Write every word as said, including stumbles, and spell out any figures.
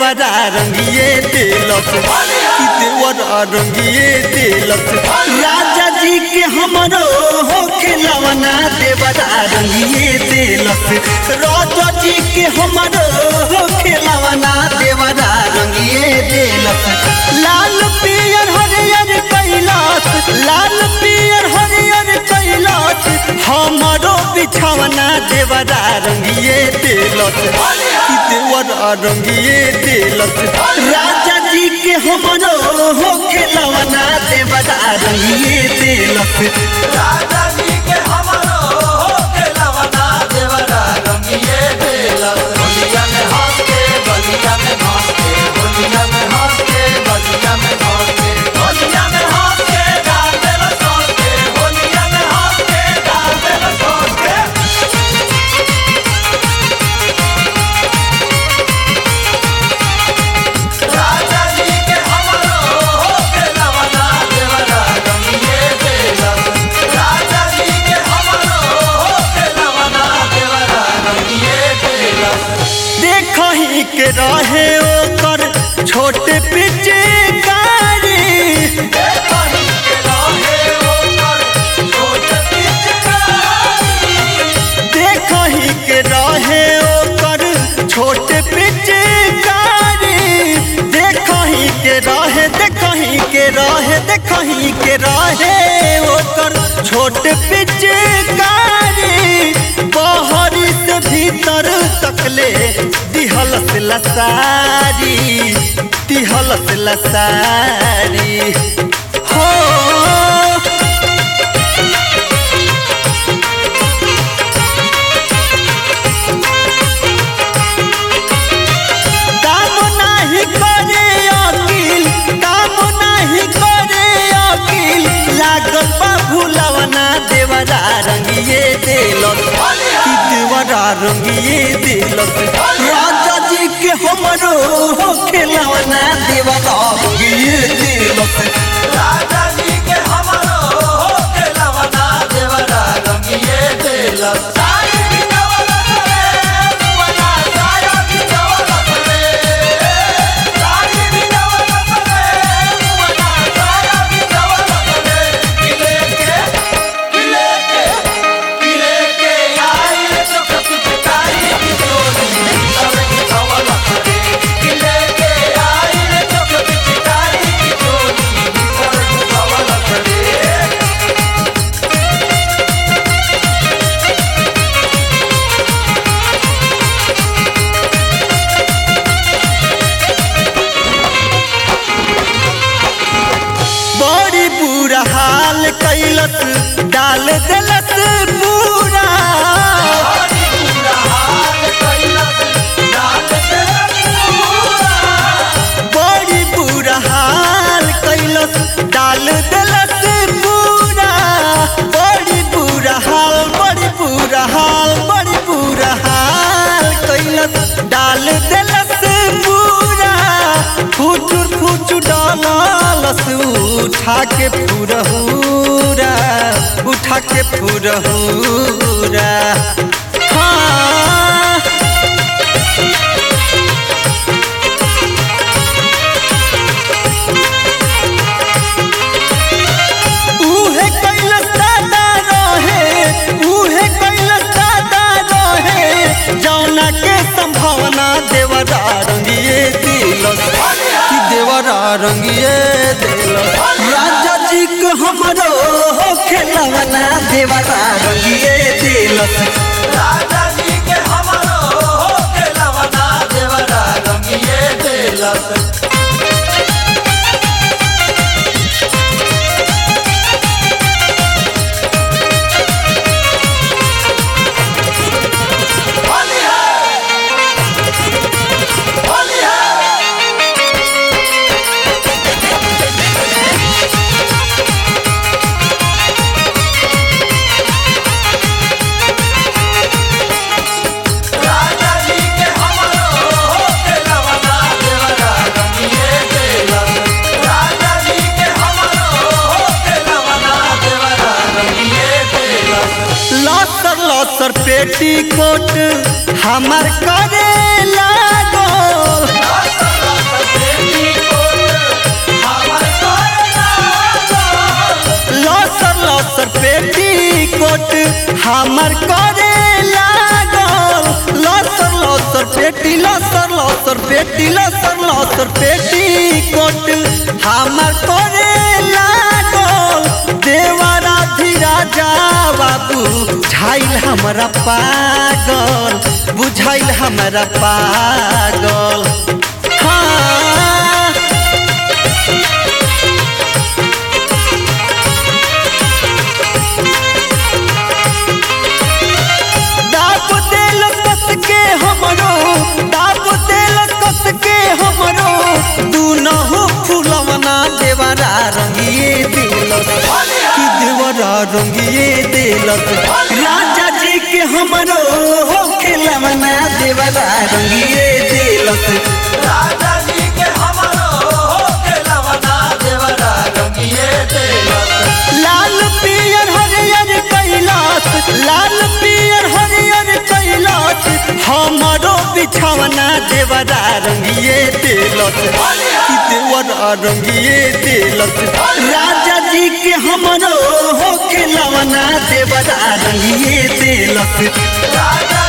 देवरा रंगिए दिलस कि देवरा रंगिए दिलस राजा जी के हमरो हो खिलवना देवरा रंगिए दिलस राजा जी के हमरो हो खिलवना देवरा रंगिए दिलस लाल पियर हरियर कैलाश लाल पियर हरियर कैलाश हमरो बिछवना देवरा रंगिए दिलस कि देवरा रंगिए दिलस राजा जी के हमरो हो खिलवना देवरा रंगिए दिलस राजा जी के हमरो हो खिलवना देवरा रंगिए दिलस होलिया में हंस के बलिया में हंस के होलिया में हंस के बलिया में हंस के होलिया में हंस के डाल देला सोच के होलिया में हंस के डाल देला सोच के राजा जी के हमरो हो खिलवना देवरा रंगिए दिलस राजा जी के हमरो हो खिलवना देवरा रंगिए दिलस देखही के रहे ओकर छोटे पिचे गाड़ी देखही के रहे ओकर छोट पिचकारी देखही के रहे ओकर छोटे पिचे गाड़ी देखही के रहे देखही के रहे देखही के रहे ओकर छोटे पिचे गाड़ी बाहरी से भीतर तकले दिहलस लसारी दिहलस लसारी हो काम नाही करे अकिल काम नाही करे अकिल लागल बा भुलवना देवरा रंगिए दिलस कि देवरा रंगिए दिलस राजा जी के हमरो हो खिलवना देवरा रंगिए दिलस राजा जी के हमरो हो खिलवना देवरा रंगिए दिलस साई भी डवला करे बुआ साया भी डवला करे साई भी डवला करे बुआ साया भी डवला करे किले के किले के किले के आई रे चोक पिचकारी की चोरी सब की डवला करे किले के आई रे चोक पिचकारी की चोरी सब की डवला करे बड़ी बुरा हाल कैलस डाल देलस पूरा बड़ी बुरा हाल कैलस डाल देलस पूरा बड़ी बुरा हाल कैलस डाल देलस पूरा बड़ी बुरा हाल बड़ी बुरा हाल बड़ी बुरा हाल कैलस डाल देलस पूरा फुचुर फुचुर डालस उठा के फुरहुरा उठा के फुरहुरा हाँ उहे कैलस दादा रहे उहे कैलस दादा रहे जौना के संभावना देवरा रंगिए दिलस कि देवरा रंगिए दिलस राजा जी के हमरो हो खिलवना देवरा रंगिए दिलस राजा जी के हमरो हो खिलवना देवरा रंगिए दिलस होली है होली है राजा जी के हमरो हो खिलवना देवरा रंगिए दिलस राजा जी के हमरो हो खिलवना देवरा रंगिए दिलस लसर लसर पेटी कोट हमार करे लागल लसर लसर पेटी कोट हमर करे लागल लसर लसर पेटी लसर लसर पेटी लसर लसर पेटी कोट हमर करे लागल देवरा धीराजा बाबू बुझाइल हमरा पागल बुझाइल हमरा पागल हाँ दाप देल कस के हमरो दाप देल कस के हमरो दुनहु फुलवना देवरा रंगिए दिलस कि देवरा रंगिए दिलस राजा जी के हमरो हो खेलवना देवरा रंगिए दिलस राजा जी के हमरो हो खेलवना देवरा रंगिए दिलस लाल पियर हरियर कैलाश लाल पियर हरियर कैलाश हमरो बिछवना देवरा रंगिए दिलस कि देवरा रंगिए दिलस राजा जी के हमरो हो खेलवना देवरा रंगिए दिलस राजा